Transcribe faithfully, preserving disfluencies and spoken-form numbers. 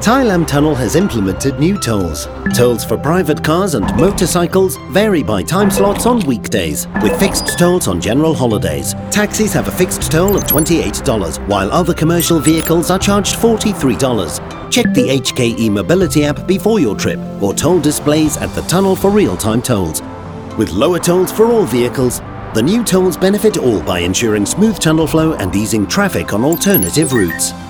Thailam Tunnel has implemented new tolls. Tolls for private cars and motorcycles vary by time slots on weekdays, with fixed tolls on general holidays. Taxis have a fixed toll of twenty-eight dollars, while other commercial vehicles are charged forty-three dollars. Check the H K E Mobility app before your trip, or toll displays at the tunnel for real-time tolls. With lower tolls for all vehicles, the new tolls benefit all by ensuring smooth tunnel flow and easing traffic on alternative routes.